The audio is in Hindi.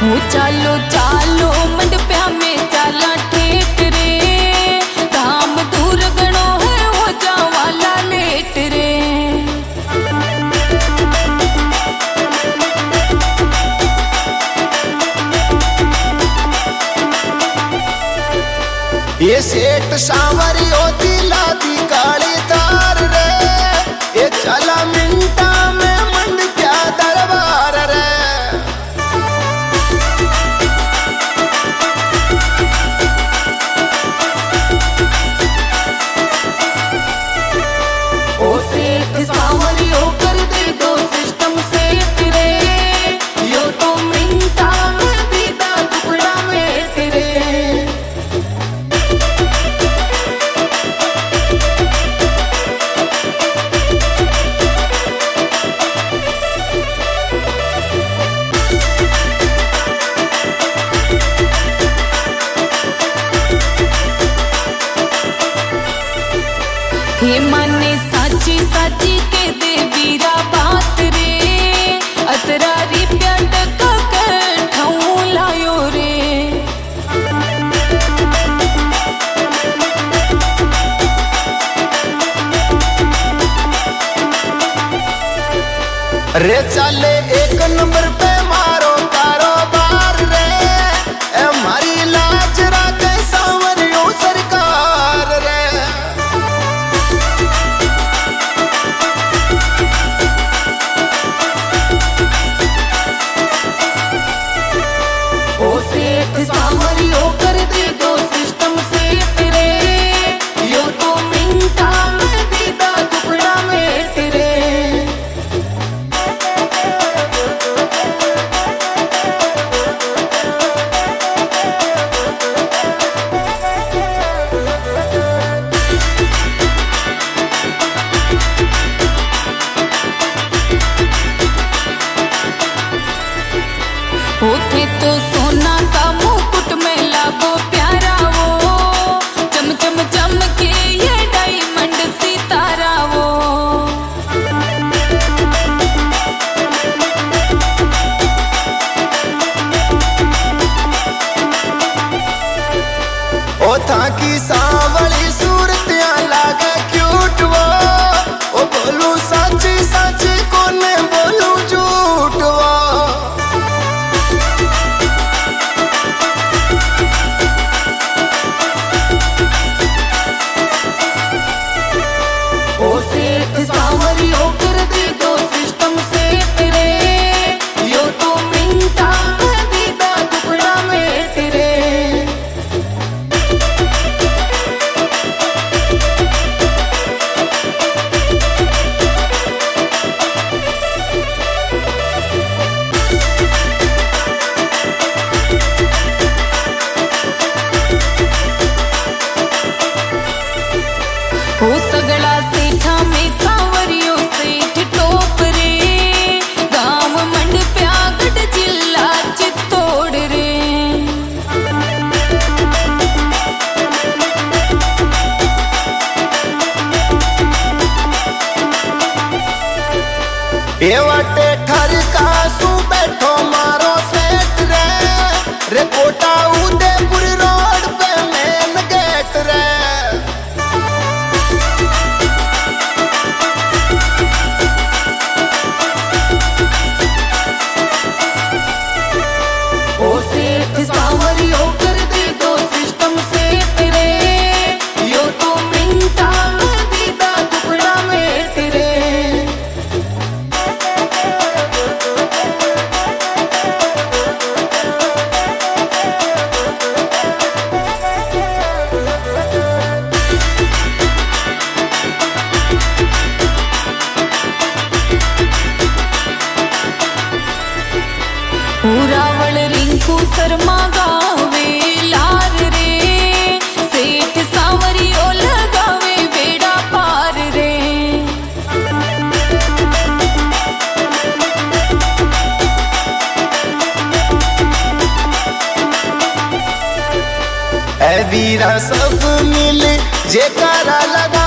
हो चालो चालो मंडप्या में चाला ठेठ रे, धाम दूर गणो है हो जावाला लेट रे। ये सेठ सांवरी होती लादी काली तार रे, ये चला मिंटा में मंडप्या दरबार रे। ओ सेठ सांवरी होकर दे दो सिस्टम सेठ रे, यो तो मिंटा में दीदा टुकड़ा में तेरे। हे माने साची साची के दे वीरा बात रे, अतरा रिप्या टका कर ठाऊ लायो रे। रे चले एक नंबर पे मारो कारोबार रे, ए मारी लाज राखे सांवरियों सरकार रे। ओ सेठ सांवरी होकर दे दो सिस्टम सेठ रे, यो तो मिंटा में दीदा टुकड़ा में तेरे। होते तो सोना का मुकुट में लागो प्यारा वो, चम चम चम के ये डायमंड सितारा वो। ओ था की सांवली सूरतियां लागे क्यूट वो, ओ बोलू साची साची कोने बोलू झूठ वो। ओ सेठ सांवरी होकर दे दो सिस्टम सेठ रे, यो तो मिंटा में दीदा टुकड़ा में तेरे। हो सगड़ा सेठा में सांवरियों सेठ टोप रे, गांव मंडप्या गढ़ जिला चित्तौड़ रे। ये वाटे ठर का सू बैठो मारो सेठ रे, रे कोटा उदयपुर रोड पे मेन गेट रे। ओ सेठ सांवरी होकर दे दो सिस्टम सेठ रे, यो तो मिंटा में दीदा टुकड़ा में तेरे। रावण रिंकू शर्मा गावे लार रे, सेठ सांवरी ओ लगावे बेड़ा पार रे। ए वीरा सब मिल जेकारा लगा